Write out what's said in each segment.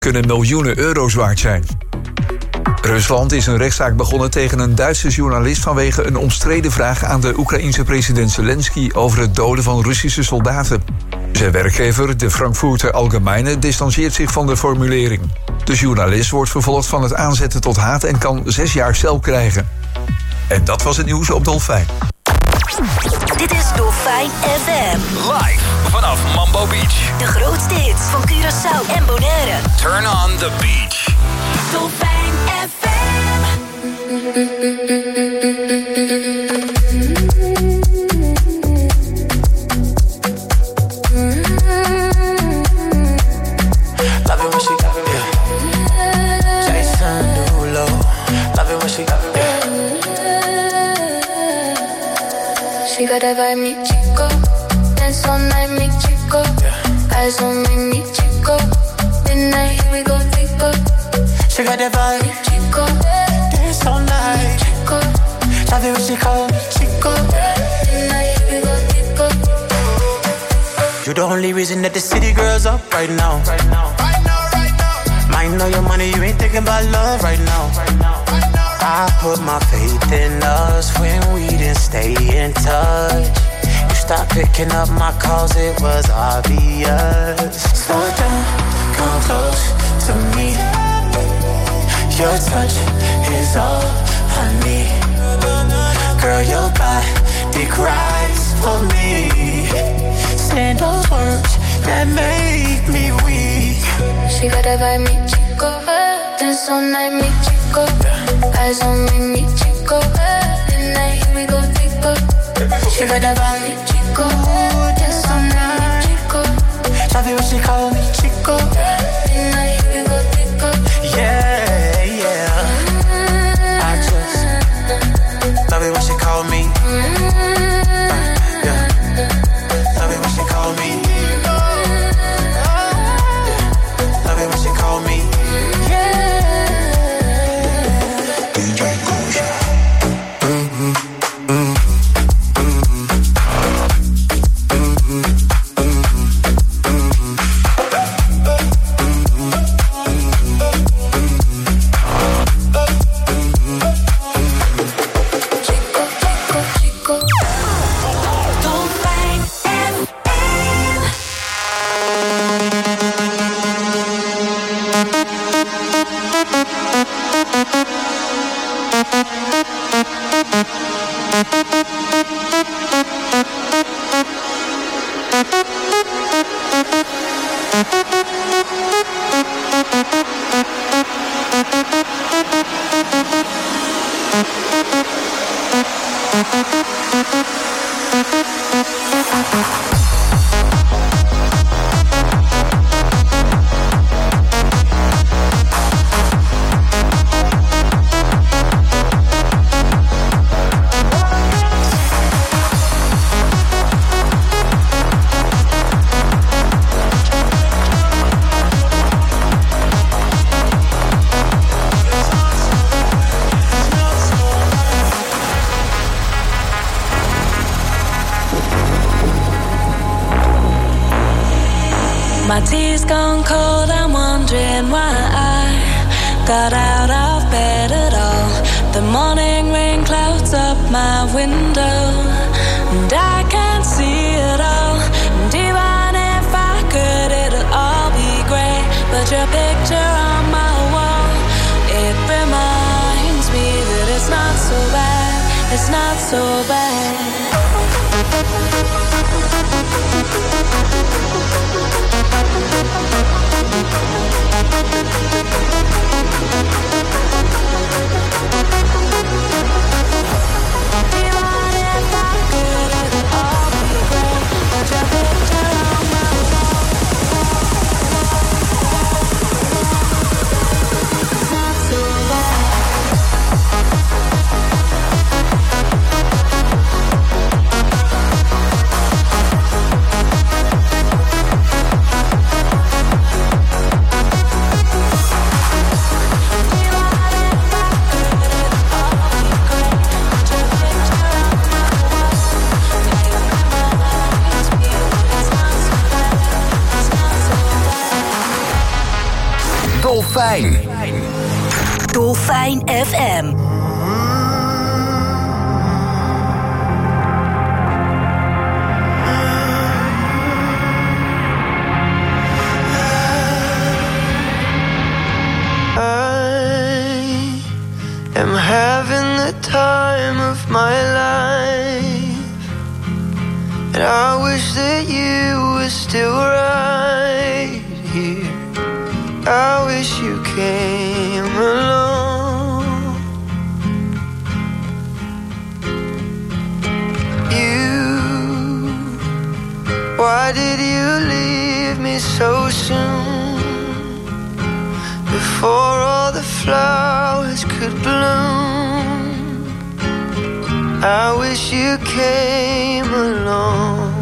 kunnen miljoenen euro's waard zijn. Rusland is een rechtszaak begonnen tegen een Duitse journalist vanwege een omstreden vraag aan de Oekraïense president Zelensky over het doden van Russische soldaten. Zijn werkgever, de Frankfurter Allgemeine, distancieert zich van de formulering. De journalist wordt vervolgd van het aanzetten tot haat en kan 6 jaar cel krijgen. En dat was het nieuws op Dolfijn. Dit is Dolfijn FM. Live vanaf Mambo Beach. De grootste hits van Curaçao en Bonaire. Turn on the beach. Dolfijn FM. Love it when she got it, yeah. Jason Derulo. Love it when she got it, yeah. She got that vibe, mi chico. Dance all night, mi chico. Eyes on me, mi chico. Midnight, here we go, deeper. She got that vibe, Mi chico. dance all night. Chico. Love it when she call me Chico. Midnight, here we go, deeper. You the only reason that the city girls up right now. Might know your money, you ain't thinking about love right now. I put my faith in us when we didn't stay in touch. You stopped picking up my calls, it was obvious. Slow down, come close to me. Your touch is all I need. Girl, your body cries for me. Saying those words that make me weak. She got that vibe, mi chico. Dance all night, mi chico. Eyes on me, mi chico. Midnight, here we go, deeper. She got that vibe, mi chico. Dance all night, mi chico. Love it when she call me Chico. Midnight, here we go, deeper. Yeah, yeah. I just love it when she call me. Yeah. Love it when she call me. Love it when she call me. DJ Gouja. My tea's gone cold, I'm wondering why I got out of bed at all. The morning rain clouds up my window, and I can't see it all. And even if I could, it'll all be grey. But your picture on my wall, it reminds me that it's not so bad, it's not so bad. Dolfijn. Dolfijn FM. I'm having the time of my life, and I wish that you were still right here. I wish you came along. Why did you leave me so soon? Before all the flowers could bloom, I wish you came along.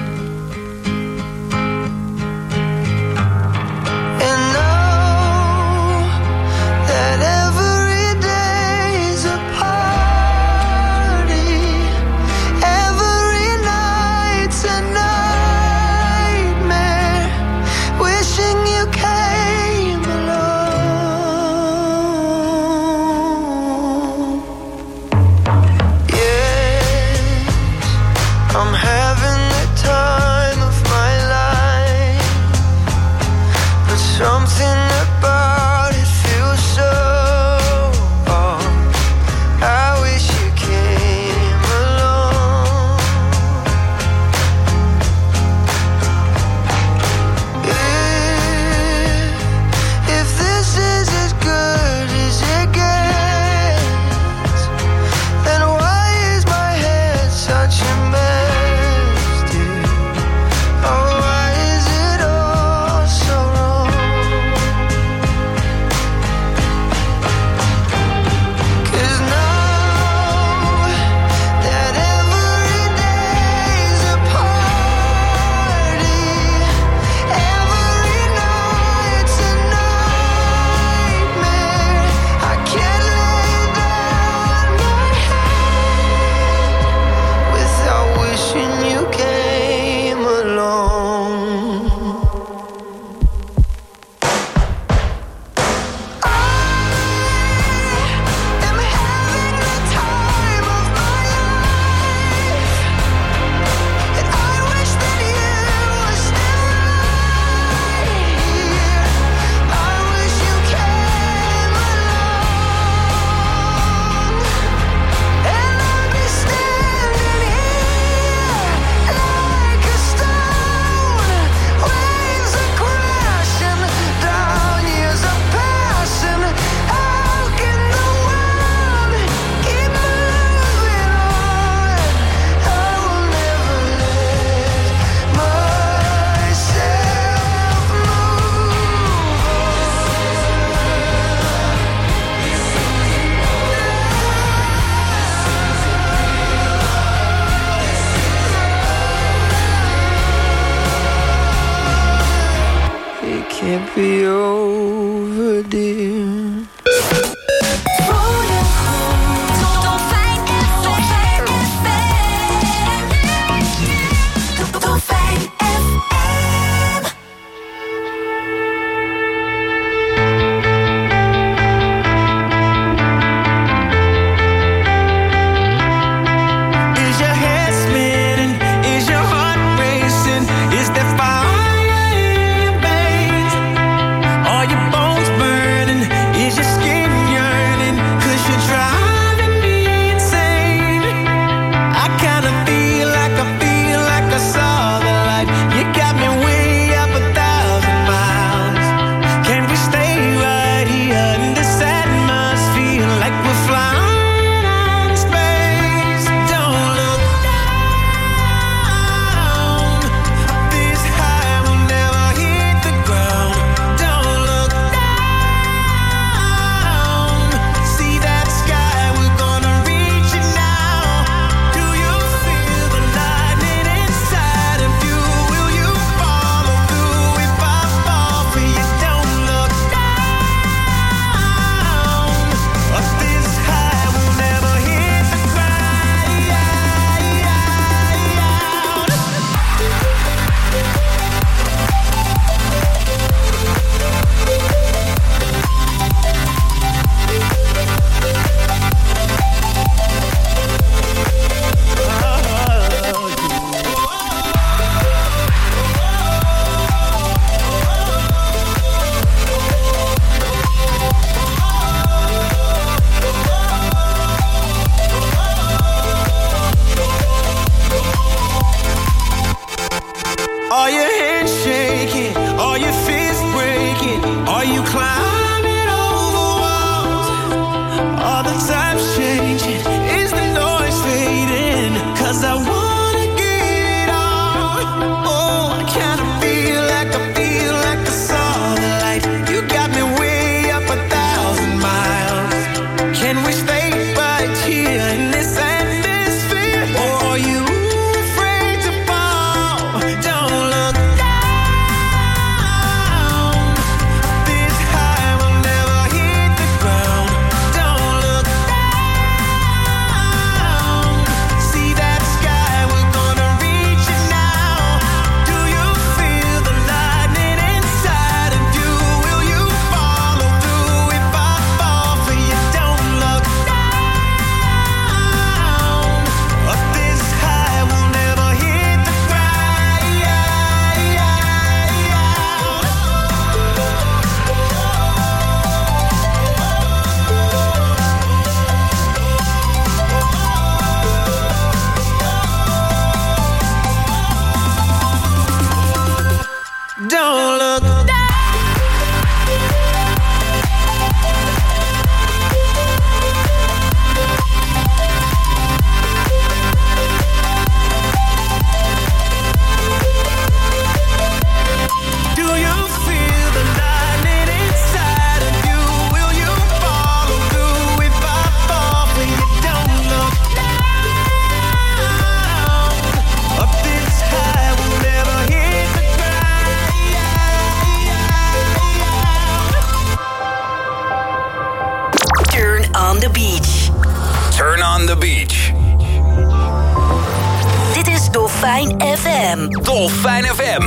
And know that every day is a party, every night's a nightmare, wishing you came along. Yes, I'm having the time of my life, but something about it feels so off. I wish you came along. If this is as good as it gets, then why is my head such a mess, dear? Oh, why is it all so wrong? 'Cause now that every day's a party, every night's a nightmare, I can't lay down my head without wishing you came along. I am having the time of my life, and I wish that you were still right here. I wish you came along, and I'd be standing here like a stone. Waves are crashing down, years are passing. How can the world keep moving on? I will never let myself move on. It can't be over, dear. Dolfijn FM. Dolfijn FM. Is your head spinning? Is your heart racing? Is there fire in your veins? Are your bones burning? climbing over walls. All the time's changing, is the noise fading? 'Cause I wanna give it all. Oh, I kinda feel like I saw the light. You got me way up 1,000 miles. Can we stay right here in this atmosphere? Or are you afraid to fall? Don't look down. This high will never hit the ground. Don't look down. See that sky, we're gonna reach it now. Do you feel the lightning inside of you? Will you follow through if I fall for you? Don't look down. Up this high, we'll never hit the ground. Don't look down. Do you feel the lightning inside of you? Will you follow through if I fall for you? Don't look down. Up this high, we'll never hit the ground. Turn on the beach. Turn on the beach. Dit is Dolfijn FM. Dolfijn FM.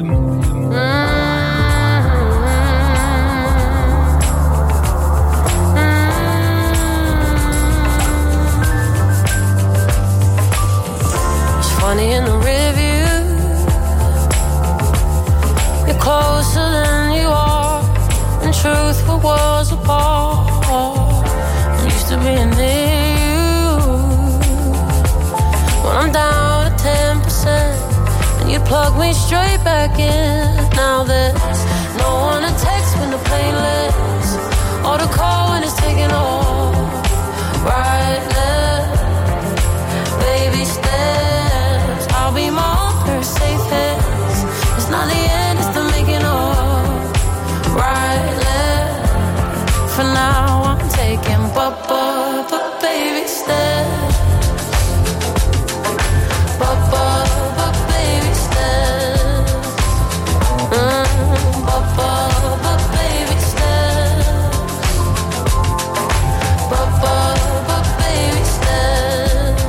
It's funny in the review. You're closer than you are. In truth, we was apart. I'm used to being near you. When I'm down at 10%, and you plug me straight back in. Now there's no one to text when the plane lands, or to call when it's taking off. Right there, baby steps. I'll be my own first safe hands. It's not the end, it's the making of. Right there, for now I'm taking but baby steps. But baby steps. But baby steps. But baby steps.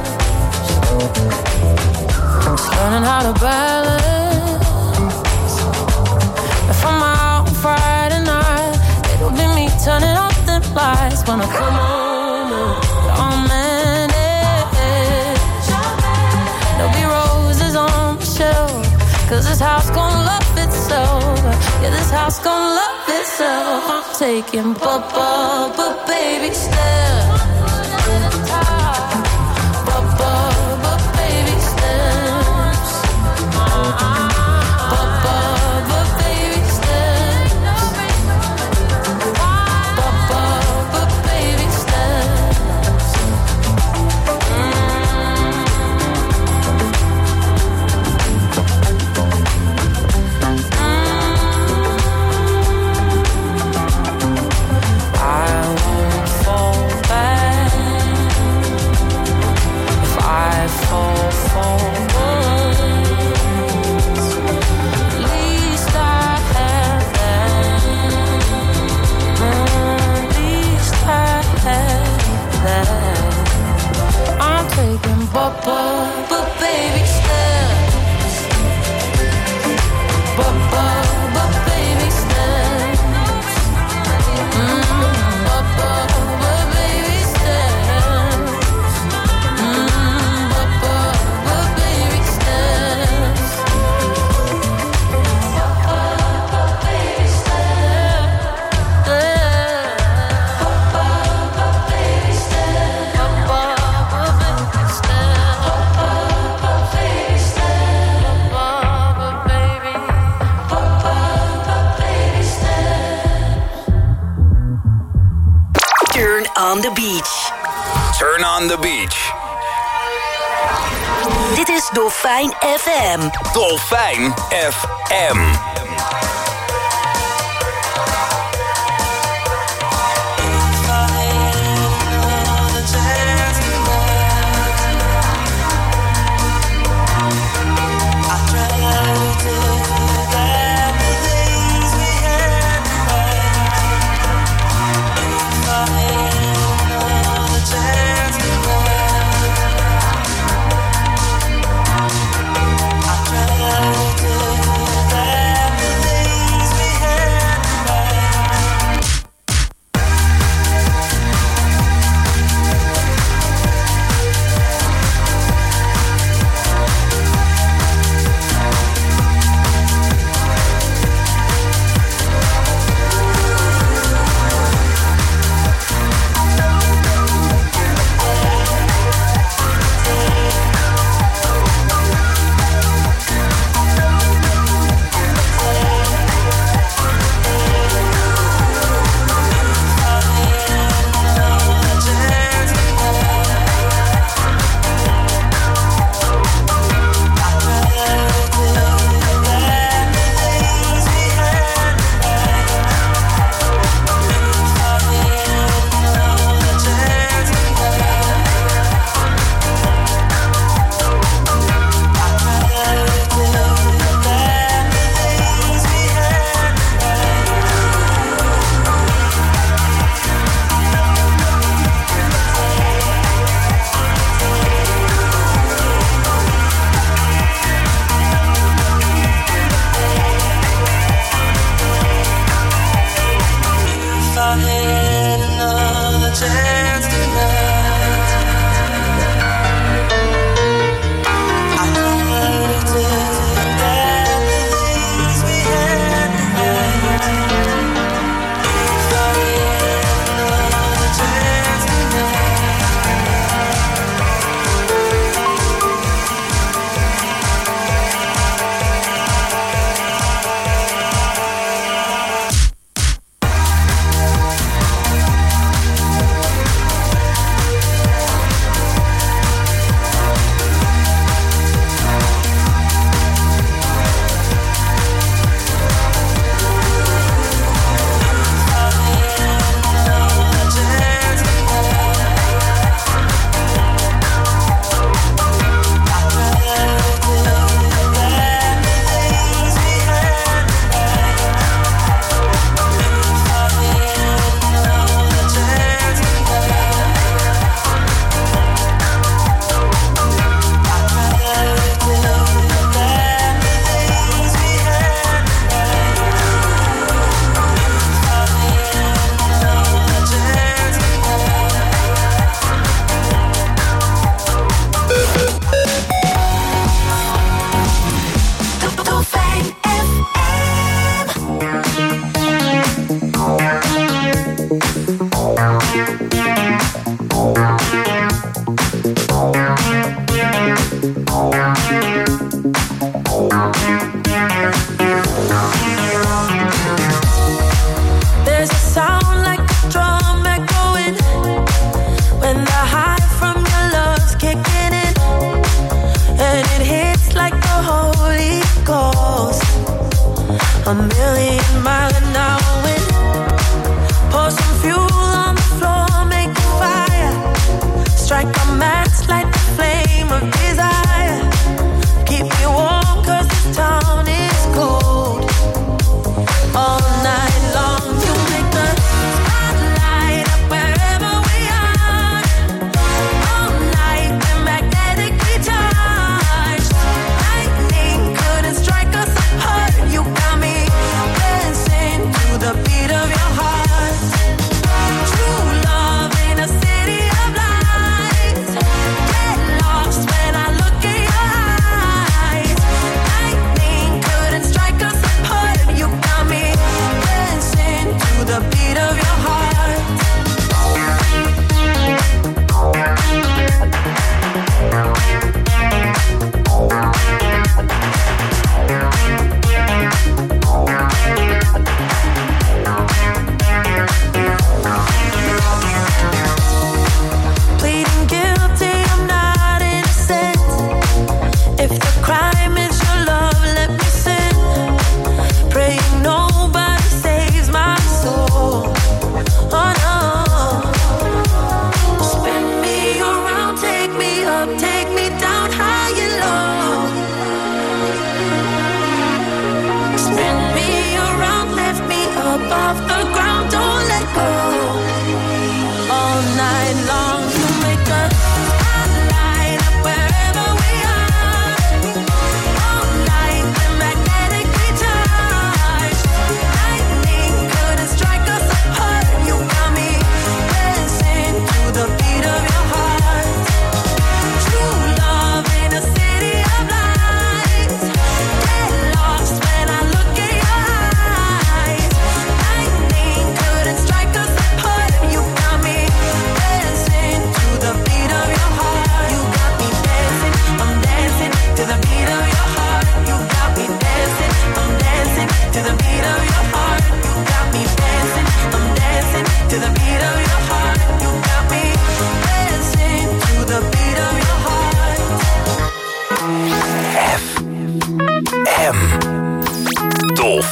I'm just learning how to balance. If I'm out on Friday night, it'll be me turning off the lights when I come home. I'll manage. There'll be roses on the shelf, 'cause this house gon' love itself. Yeah, this house gon' love itself. I'm taking but baby steps. But baby steps. But baby steps. But baby steps. I won't fall back if I fall once. At least I have that. At least I have that. I'm taking but baby steps. But baby steps. But baby steps. But baby steps. Baby steps. on the beach. Turn on the beach. Dit is Dolfijn FM. Dolfijn FM.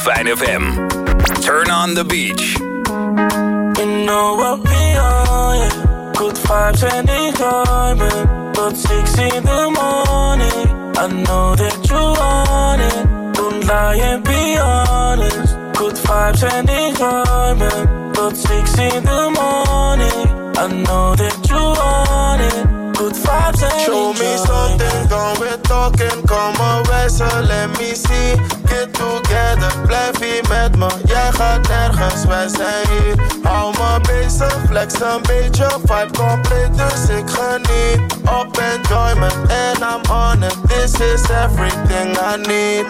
Fijn FM. Turn on the beach. You know what we are, yeah. Good vibes and enjoyment. Tot 6 in the morning. I know that you want it. Don't lie and be honest. Good vibes and enjoyment. Tot 6 in the morning. I know that you want it. Good vibes and show me something, gone we're talking. Come on, so let me see. Get together, blijf hier met me. Jij gaat nergens, wij zijn hier. Hou me bezig, flex een beetje. Vibe compleet, dus ik geniet. Op enjoyment, and I'm on it. This is everything I need.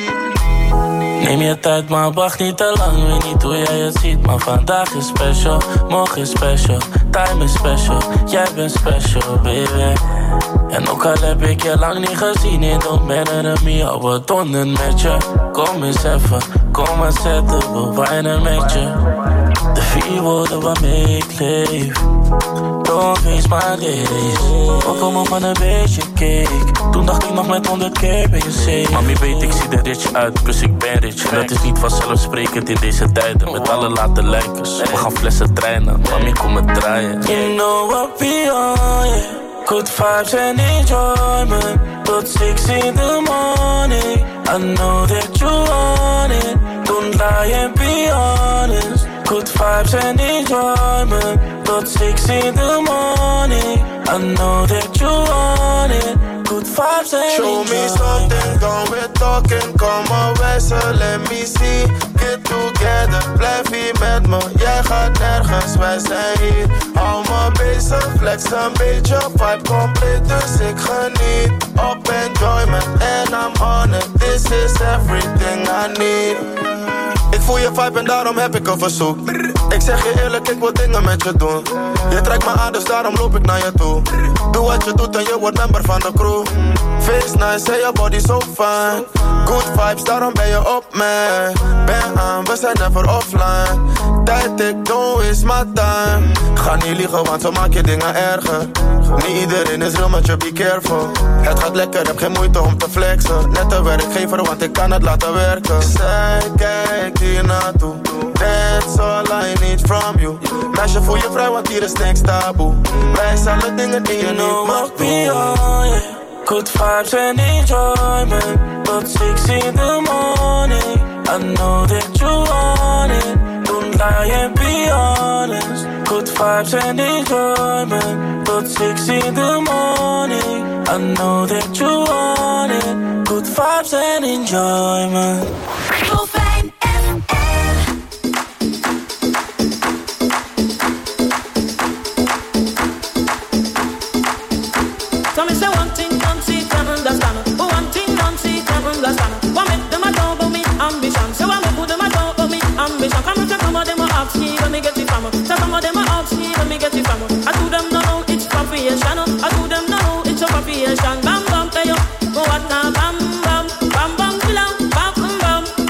Neem je tijd, maar wacht niet te lang. Weet niet hoe jij het ziet, maar vandaag is special. Morgen is special, time is special. Jij bent special, baby. En ook al heb ik je lang niet gezien, it don't matter to me. Hou het onder met je. Kom eens even, kom maar zetten, we wijnen met je. De 4 woorden waarmee ik leef. Don't waste my days. Ook al van een beetje cake. Toen dacht ik nog met 100 keer ben je safe. Mami weet ik zie er rich uit, plus ik ben rich. En dat is niet vanzelfsprekend in deze tijden. Met alle late lijkers, we gaan flessen treinen. Mami kom het draaien. You know what we are, yeah. Good vibes and enjoyment. Tot 6 in the morning. I know that you want it. Don't lie and be honest. Good vibes and enjoyment. Tot 6 in the morning. I know that you want it. Good vibes and show me something, gone we're talking. Come on, so let me see. Get together, blijf hier met me. Jij gaat nergens, wij zijn hier. Hou me bezig, flex een beetje. Vibe compleet, dus ik geniet. Op enjoyment, and I'm on it. This is everything I need. Ik voel je vibe en daarom heb ik een verzoek. Ik zeg je eerlijk, ik wil dingen met je doen. Je trekt me aan, dus daarom loop ik naar je toe. Doe wat je doet en je wordt member van de crew. Face nice, hey, your body so fine. Good vibes, daarom ben je op mij. Ben aan, we zijn never offline. Tijd ik, don't waste my time. Ga niet liegen, want zo maak je dingen erger. Niet iedereen is real, maar je be careful. Het gaat lekker, heb geen moeite om te flexen. Net een werkgever, want ik kan het laten werken. Zij kijkt hier naartoe. That's all I need from you. Meisje, voel je vrij, want hier is niks taboe. Wij zijn de dingen die je niet mag doen. Good vibes and enjoyment. Tot 6 in the morning. I know that you want it. Don't lie and be honest. Good vibes and enjoyment. Tot 6 in the morning. I know that you want it. Good vibes and enjoyment. Fijn FM. So me say one thing, don't see, can't understand. But one thing, don't see, can't understand. What make them a talk about me ambition? So what make them a talk about me ambition? Come and some of them a ask me when me get it from. So some of them a ask me when me get it from. I do them know it's confusion. I do them know it's a confusion. Bam bam, hey yo, go what now? Bam bam, bam bam, killer, bam bam.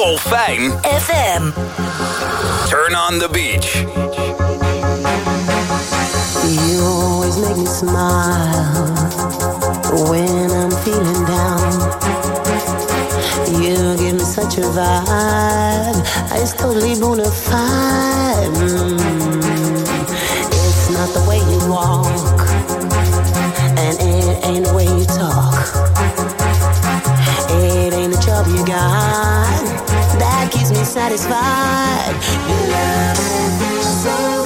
Dolfijn FM. Turn on the beach. You always make me smile when I'm feeling down. You give me such a vibe, it's totally bona fide. It's not the way you walk, and it ain't the way you talk. It ain't the job you got that keeps me satisfied. You love me so.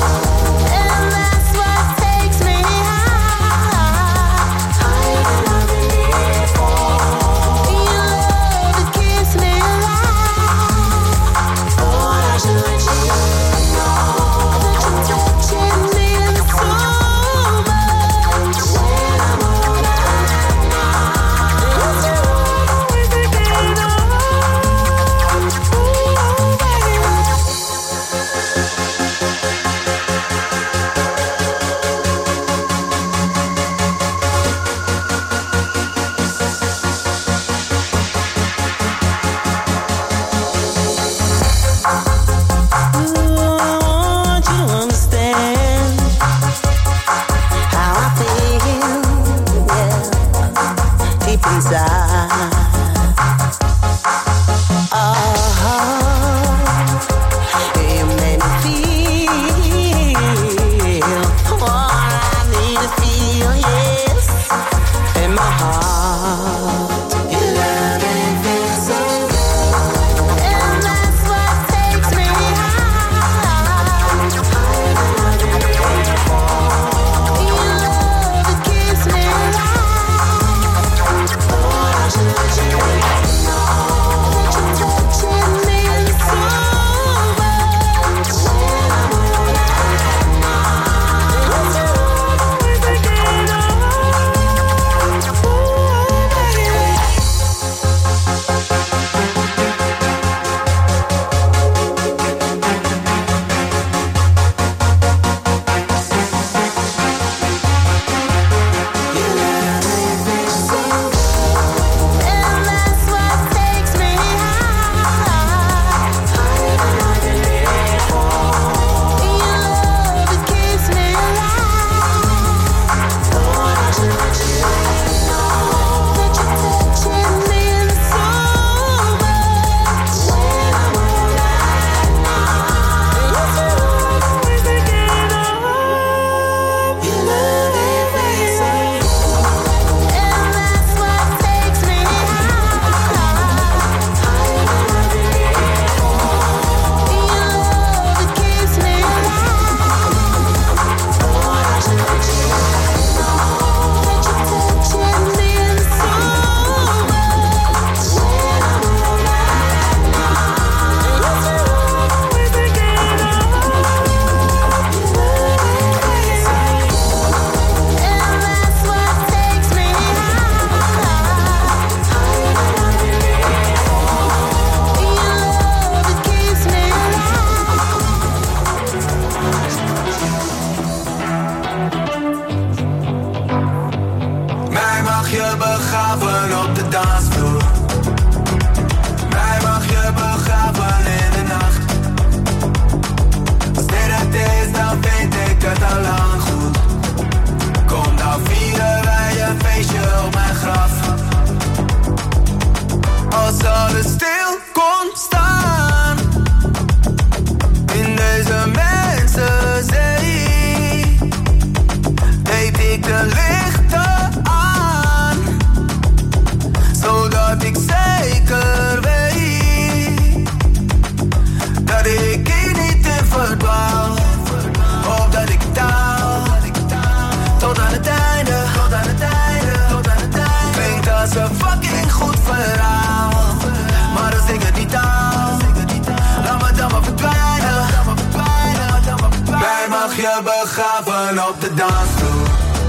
begraven op de dansvloer.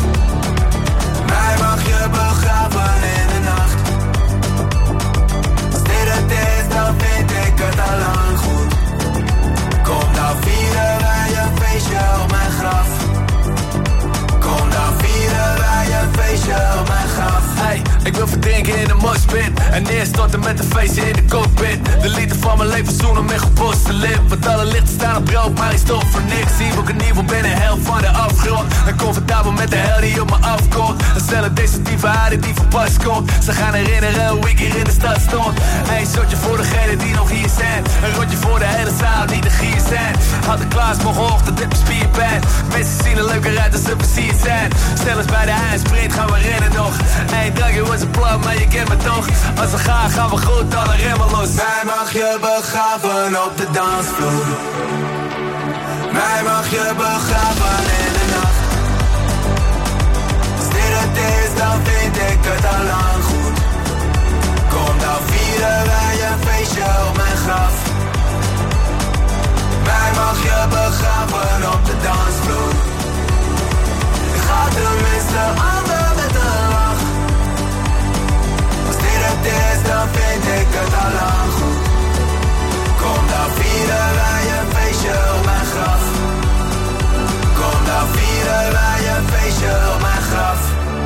Mij mag je begraven in de nacht. Als dit het is, dan vind ik het al lang goed. Kom dan vieren wij een feestje op mijn graf. Kom dan vieren wij een feestje op mijn graf. Hey, ik wil verdelen drinken in de moshpit. En neerstorten met een feestje in de cockpit. De liefde van mijn leven zoenen met geposte lip. Want alle lichten staan op rood, maar ik stop voor niks. Zie ook een nieuwe binnen hel van de afgrond. En comfortabel met de hel die op me afkomt. En stellen destructieve aarde die van pas komt. Ze gaan herinneren hoe ik hier in de stad stond. Eén shotje voor degenen die nog hier zijn. Een rondje voor de hele zaal die de gier zijn. Had de Klaas morgenochtend dit mijn spierpijn. Mensen zien er leuker uit als ze versierd zijn. Stel eens bij de eindsprint, gaan we rennen nog. Eén drankje was een plan, maar je kent me toch. Als we gaan, gaan we goed, dan remmen los. Mij mag je begraven op de dansvloer. Mij mag je begraven in de nacht. Als dit het is, dan vind ik het al lang goed. Kom dan vieren wij een feestje op mijn graf. Mij mag je begraven op de dansvloer. Ik ga tenminste onder met een lach. Als dit het is, dan vind ik het al lang goed. Kom dan vieren wij een feestje op mijn graf. Kom dan vieren wij een feestje op mijn graf.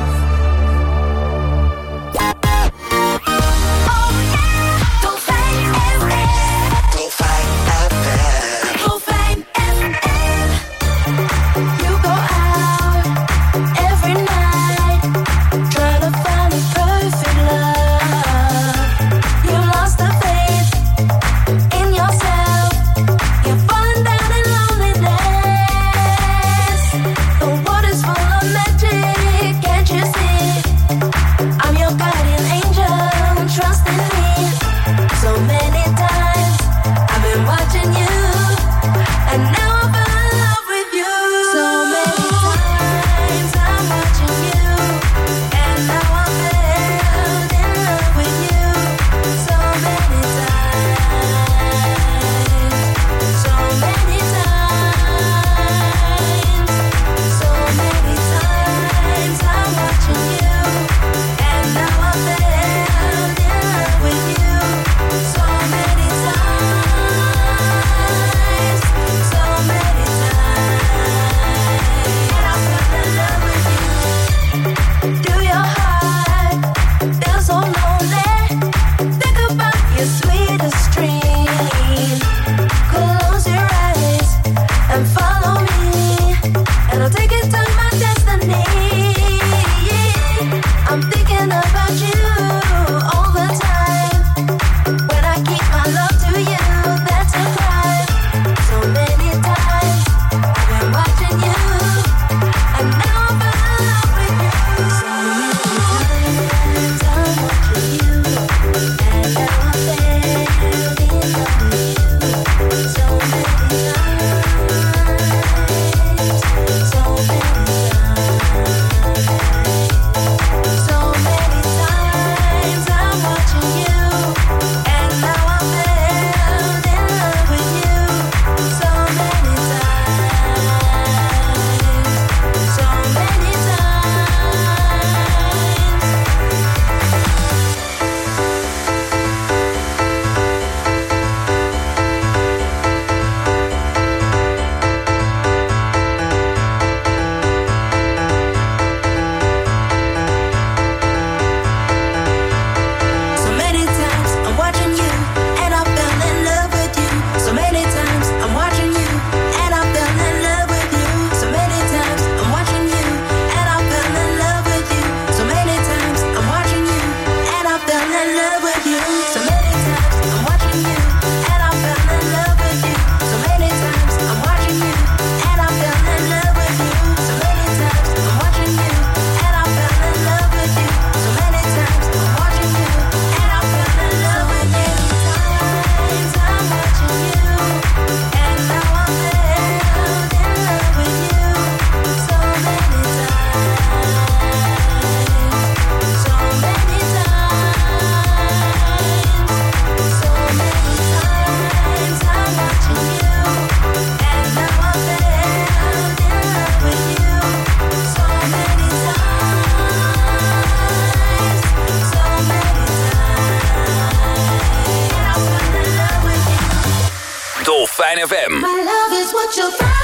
Dolfijn FM. My love is what you find.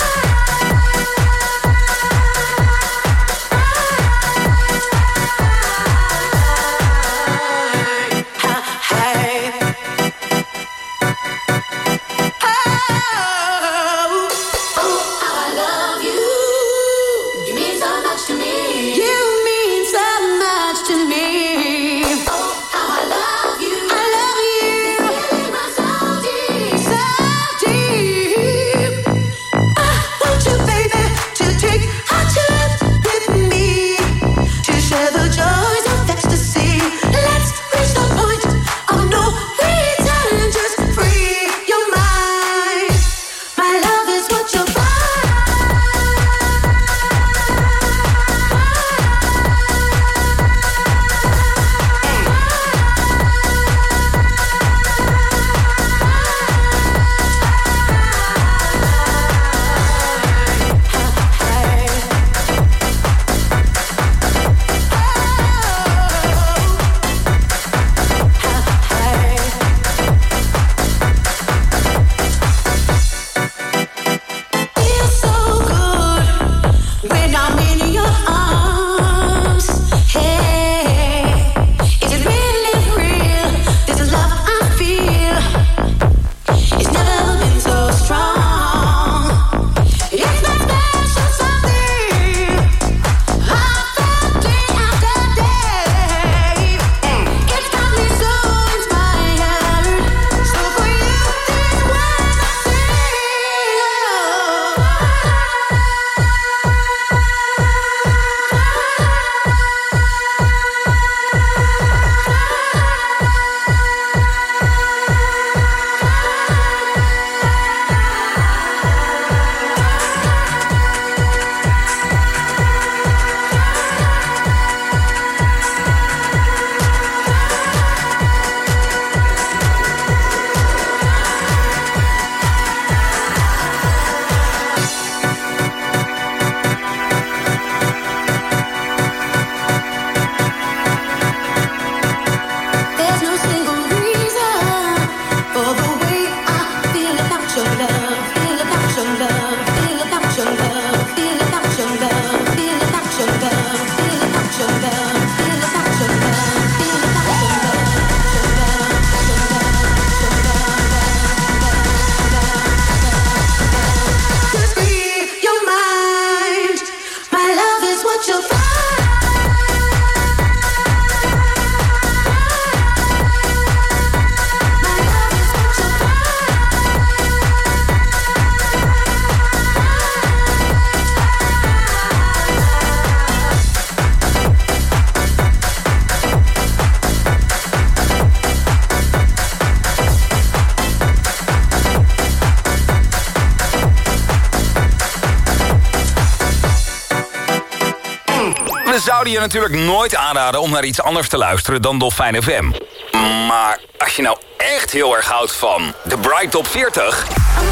zouden je natuurlijk nooit aanraden om naar iets anders te luisteren dan Dolfijn FM. Maar als je nou echt heel erg houdt van de Bright Top 40...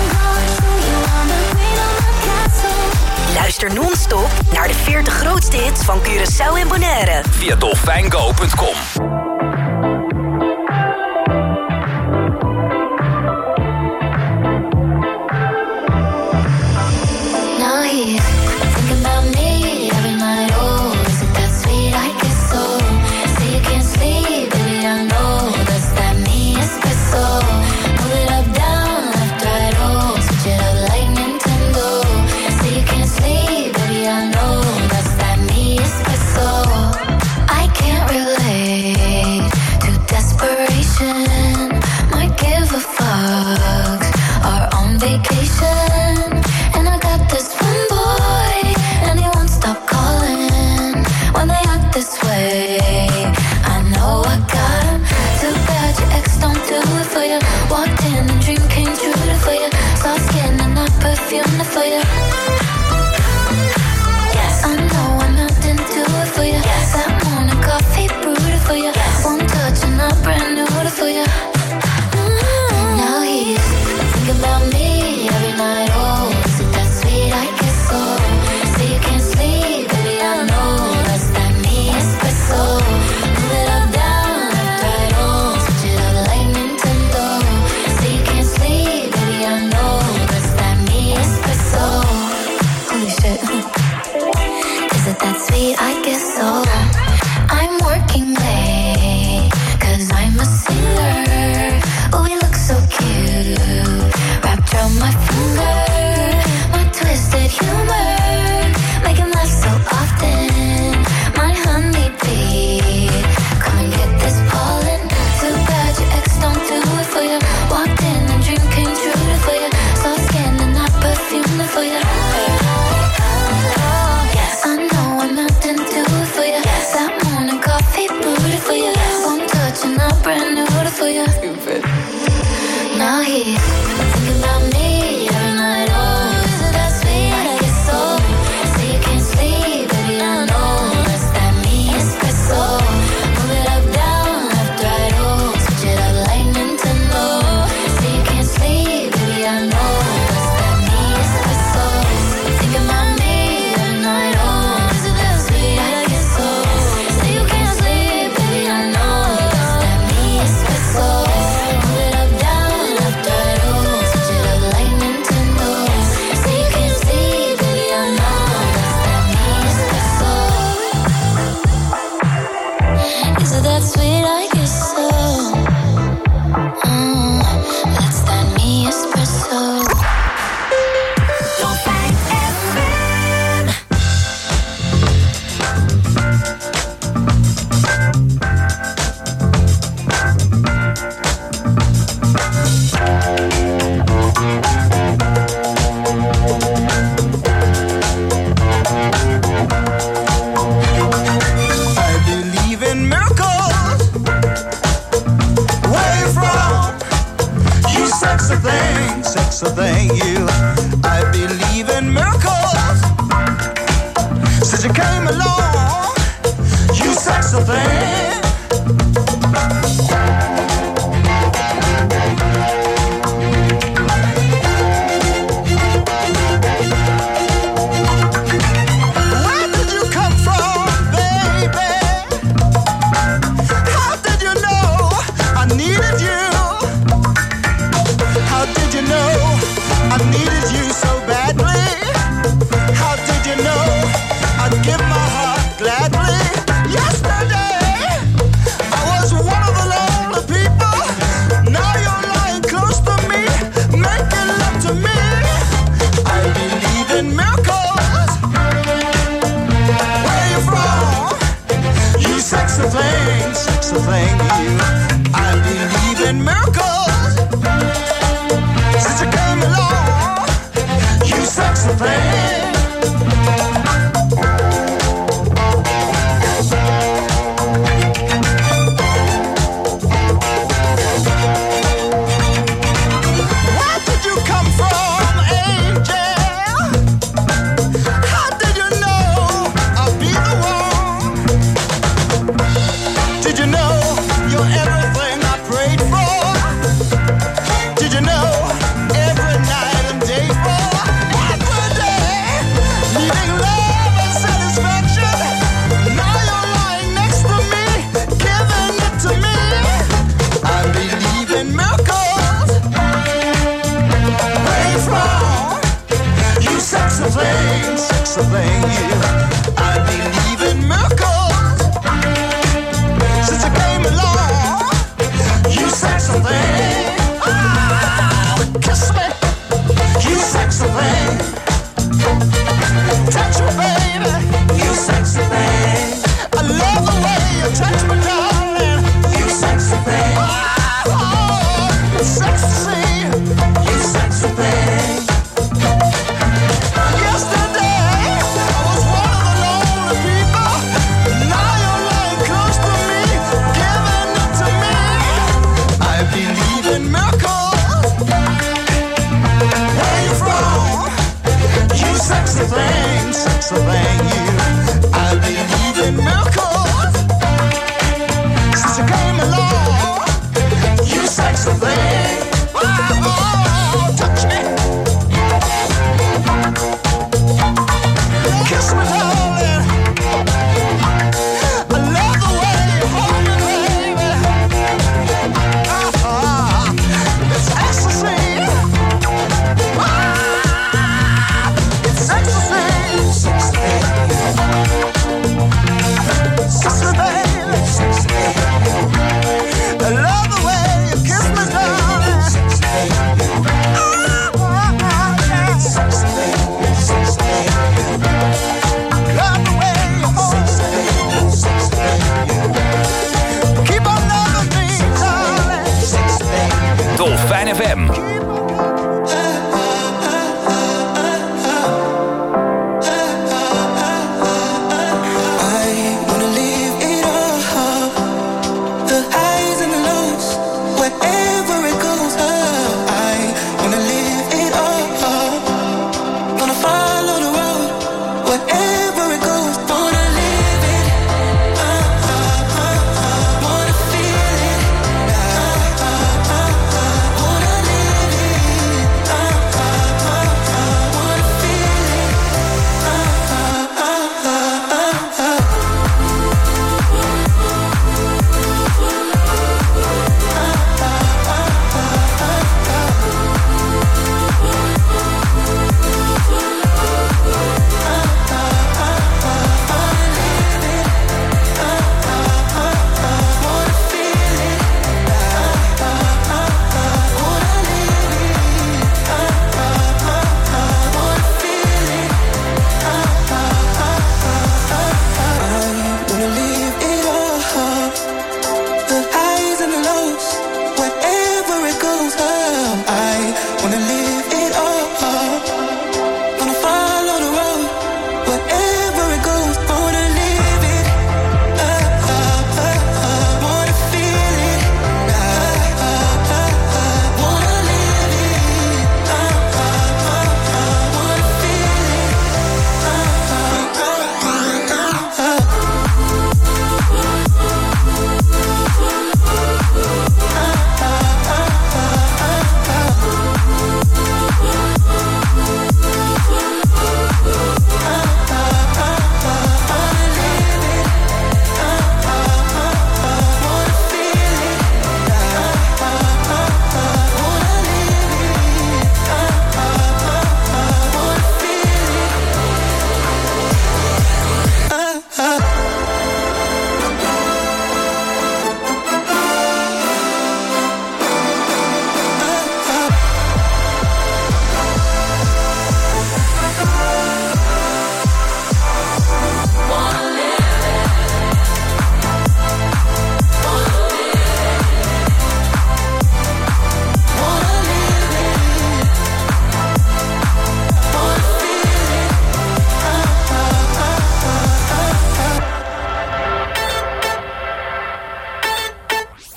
Luister non-stop naar de 40 grootste hits van Curaçao en Bonaire. Via dolfijngo.com. I'd give my heart gladly. Yesterday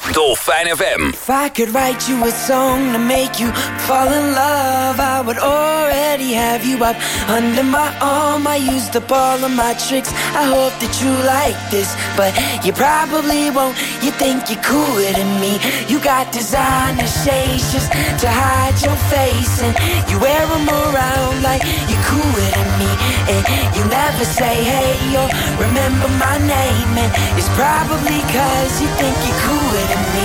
Dolfijn FM. If I could write you a song to make you fall in love, I would already have you up under my arm. I used up all of my tricks, I hope that you like this, but you probably won't. You think you're cooler than me. You got designer shades just to hide your face, and you wear them around like you're cooler than me. And you never say hey or remember my name, and it's probably cause you think you're cooler than me.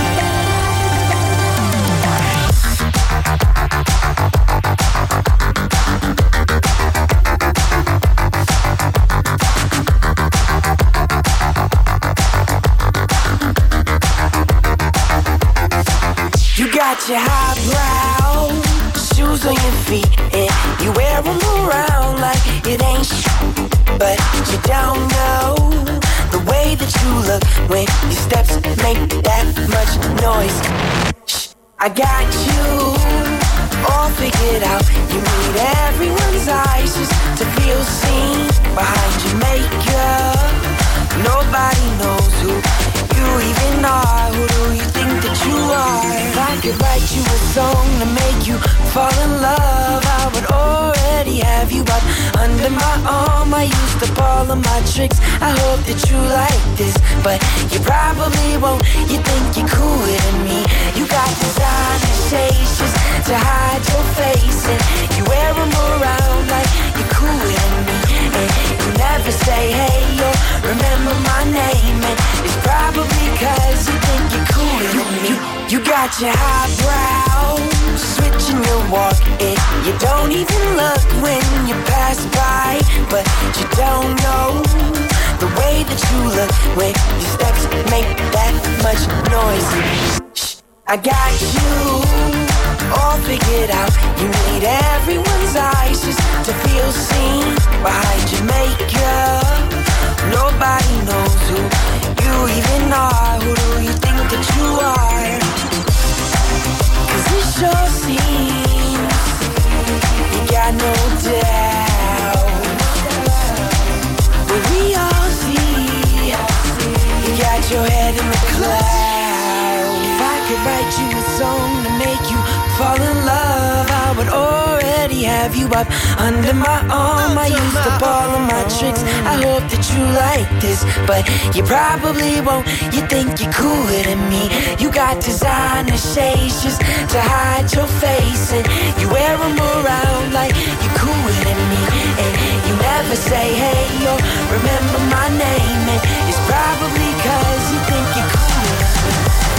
You got your highbrow shoes on your feet, and you wear them around like it ain't but you don't know the way that you look when your steps make that much noise. Shh, I got you all figured out. You need everyone's eyes just to feel seen behind your makeup. Nobody knows who you even are. Who do you think that you are? If I could write you a song to make you fall in love, I would already have you up under my arm. I used up all of my tricks, I hope that you like this, but you probably won't. You think you're cooler than me. You got designer shades just to hide your face, and you wear them around like you're cooler than me. And you never say hey or remember my name, and it's probably cause you think you're cooler than me. You got your highbrow switching your walk, and you don't even look when you pass by, but you don't know the way that you look when your steps make that much noise. Shh, I got you all figured out. You need everyone's eyes just to feel seen behind your makeup. Nobody knows who you even are. Who do you think that you are? Cause it sure seems you got no doubt, but we all see you got your head in the clouds. If I could write you a song to make you fall in love, I would already have you up under my arm. I used up all of my tricks, I hope that you like this, but you probably won't. You think you're cooler than me. You got designer shades just to hide your face, and you wear them around like you're cooler than me. And you never say hey or remember my name, and it's probably cause you think you're cooler than me.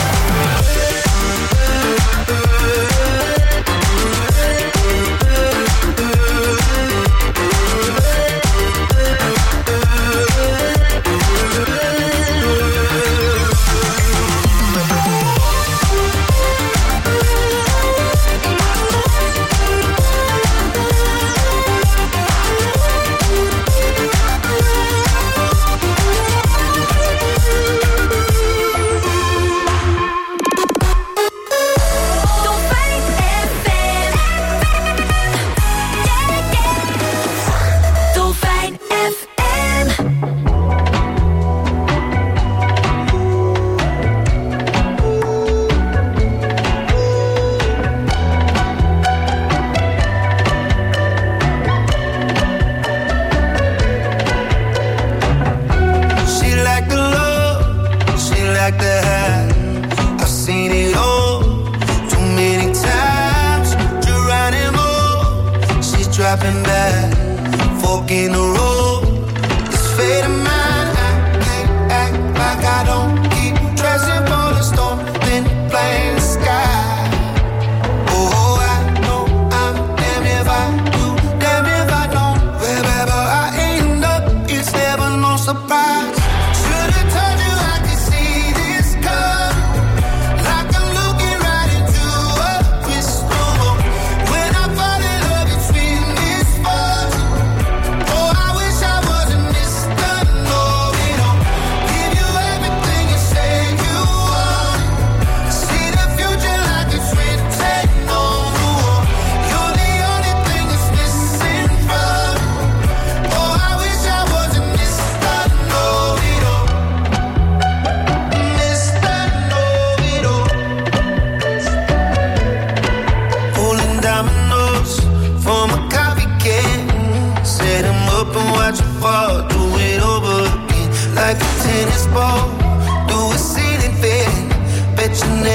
Dropping back, fork in the road. It's fate of mine. I can't act like I don't keep dressing for the storm, then playing the sky. Oh, I know I'm damned if I do, damned if I don't. Wherever I end up, it's never no surprise. Should've told you I could see this coming, like I'm looking right into a crystal ball. When I fall in love, it's oh, I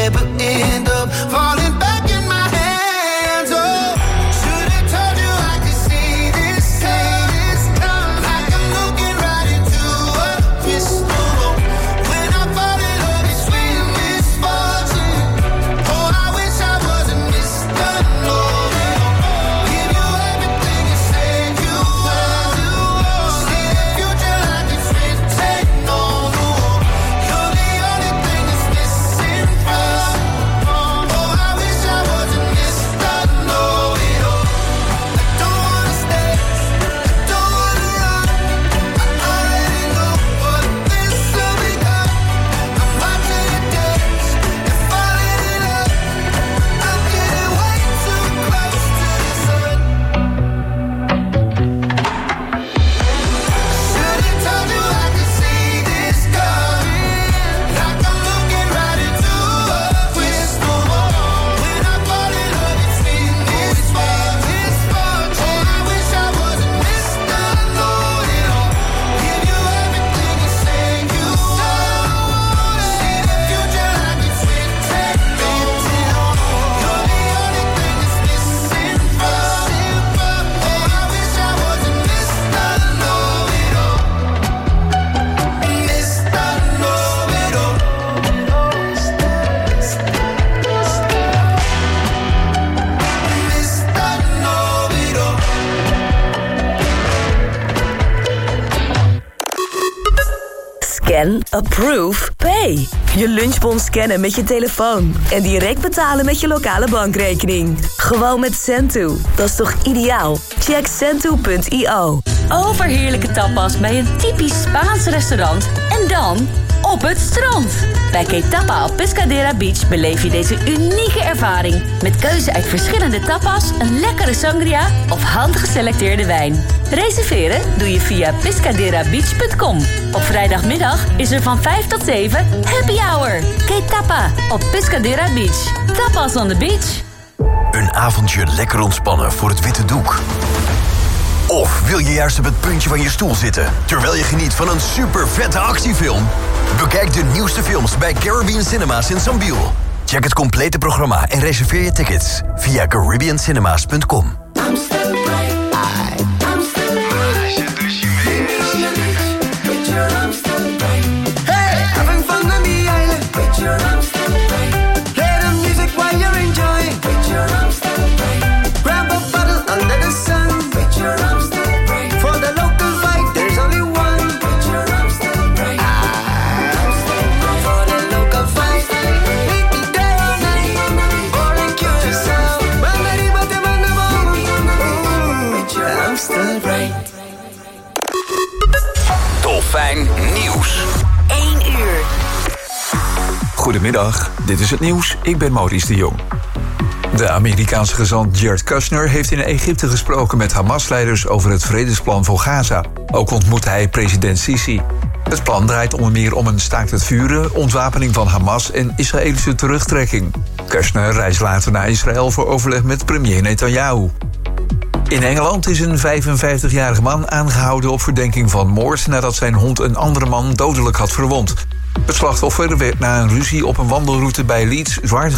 never end up falling back in my hands. Oh, should have told you I could see this come. Like I'm looking right into a crystal ball. When I fall in love, it's with misfortune. Oh, I wish I wasn't Mr. Know-it-all. Give you everything you said you would. See the future like it's written on the wall. You're the only thing that's missing from. Oh, I wish I wasn't Mr. Know-it-all. I don't wanna stay, I don't wanna run. I already know what this will become. I'm watching you dance, you're falling in love. I'm getting way too close to the sun. Should've told you I could see this coming. Like I'm looking right into a crystal ball. When I fall in love, it's in this fortune. Oh, I wish I wasn't Mr. Know-it-all. Give you everything you say you would. See the future like it's written on the wall. You're the only thing that's missing from. Oh, I wish I wasn't Mr. Know-it-all. Mr. Know-it-all. Mr. Know-it-all. Scan, approve, pay. Je lunchbon scannen met je telefoon. En direct betalen met je lokale bankrekening. Gewoon met Sendto. Dat is toch ideaal? Check sendto.io. Overheerlijke tapas bij een typisch Spaans restaurant. En dan op het strand. Bij Ketapa op Pescadera Beach beleef je deze unieke ervaring. Met keuze uit verschillende tapas, een lekkere sangria of handig geselecteerde wijn. Reserveren doe je via pescaderabeach.com. Op vrijdagmiddag is er van 5 tot 7 happy hour. Ketapa op Pescadera Beach. Tapas on the beach. Een avondje lekker ontspannen voor het witte doek. Of wil je juist op het puntje van je stoel zitten terwijl je geniet van een super vette actiefilm? Bekijk de nieuwste films bij Caribbean Cinemas in Sambiel. Check het complete programma en reserveer je tickets via caribbeancinemas.com. Hey, having fun on the island. Play the music while you're enjoying. Grab a bottle under the sun. For the local vibe, there's only one. For the local vibe, make it day or night. Or cure yourself. I'm still right. Dolfijn Nieuws. 1 uur. Goedemiddag, dit is het nieuws. Ik ben Maurice de Jong. De Amerikaanse gezant Jared Kushner heeft in Egypte gesproken met Hamas-leiders over het vredesplan voor Gaza. Ook ontmoet hij president Sisi. Het plan draait onder meer om een staakt het vuren, ontwapening van Hamas en Israëlische terugtrekking. Kushner reist later naar Israël voor overleg met premier Netanyahu. In Engeland is een 55-jarige man aangehouden op verdenking van moord nadat zijn hond een andere man dodelijk had verwond. Het slachtoffer werd na een ruzie op een wandelroute bij Leeds zwaar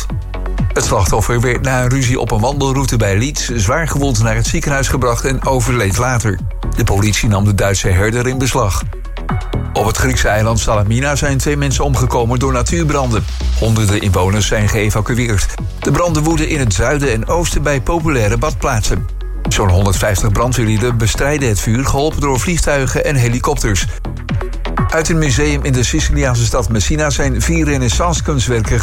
gewond naar het ziekenhuis gebracht en overleed later. De politie nam de Duitse herder in beslag. Op het Griekse eiland Salamina zijn 2 mensen omgekomen door natuurbranden. Honderden inwoners zijn geëvacueerd. De branden woeden in het zuiden en oosten bij populaire badplaatsen. Zo'n 150 brandweerlieden bestrijden het vuur, geholpen door vliegtuigen en helikopters. Uit een museum in de Siciliaanse stad Messina zijn 4 renaissance kunstwerken